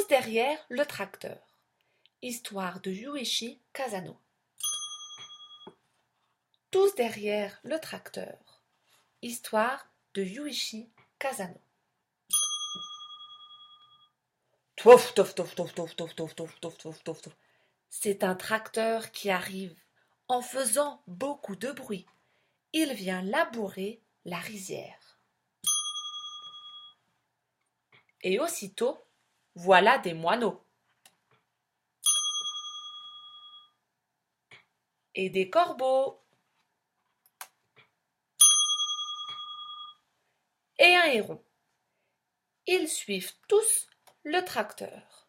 Tous derrière le tracteur. Histoire de Yuichi Kazano. Tous derrière le tracteur. Histoire de Yuichi Kazano. Touf, touf, touf, touf, touf, touf, touf, touf, touf, touf, touf, touf. C'est un tracteur qui arrive en faisant beaucoup de bruit. Il vient labourer la rizière. Et aussitôt, voilà des moineaux. Et des corbeaux. Et un héron. Ils suivent tous le tracteur.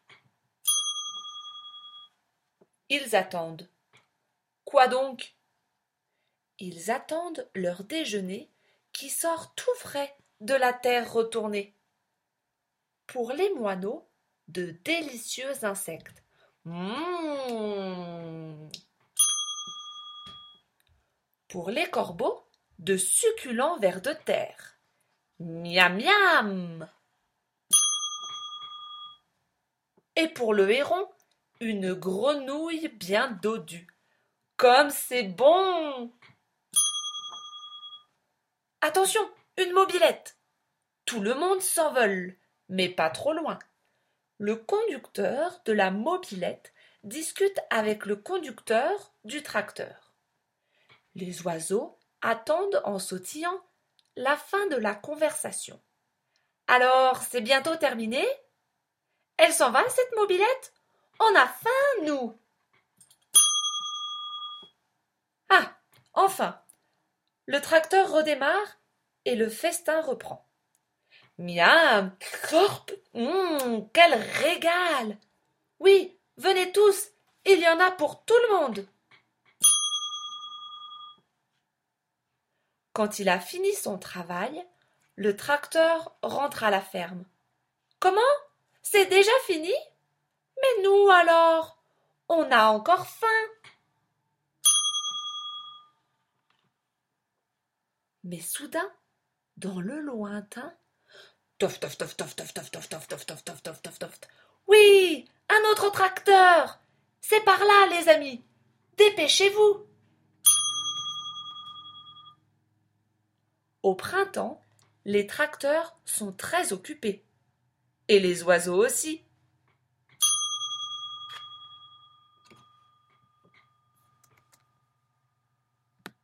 Ils attendent. Quoi donc? Ils attendent leur déjeuner qui sort tout frais de la terre retournée. Pour les moineaux, de délicieux insectes. Pour les corbeaux, de succulents vers de terre. Miam miam. Et pour le héron, une grenouille bien dodue. Comme c'est bon! Attention, une mobilette! Tout le monde s'envole, mais pas trop loin. Le conducteur de la mobilette discute avec le conducteur du tracteur. Les oiseaux attendent en sautillant la fin de la conversation. Alors, c'est bientôt terminé? Elle s'en va, cette mobilette? On a faim, nous! Ah, enfin! Le tracteur redémarre et le festin reprend. Miam! Corp! Quel régal! Oui, venez tous, il y en a pour tout le monde! Quand il a fini son travail, le tracteur rentre à la ferme. Comment? C'est déjà fini? Mais nous alors? On a encore faim! Mais soudain, dans le lointain, tof tof tof tof tof tof tof tof tof tof tof tof tof tof. Oui, un autre tracteur! C'est par là, les amis! Dépêchez-vous! Au printemps, les tracteurs sont très occupés. Et les oiseaux aussi.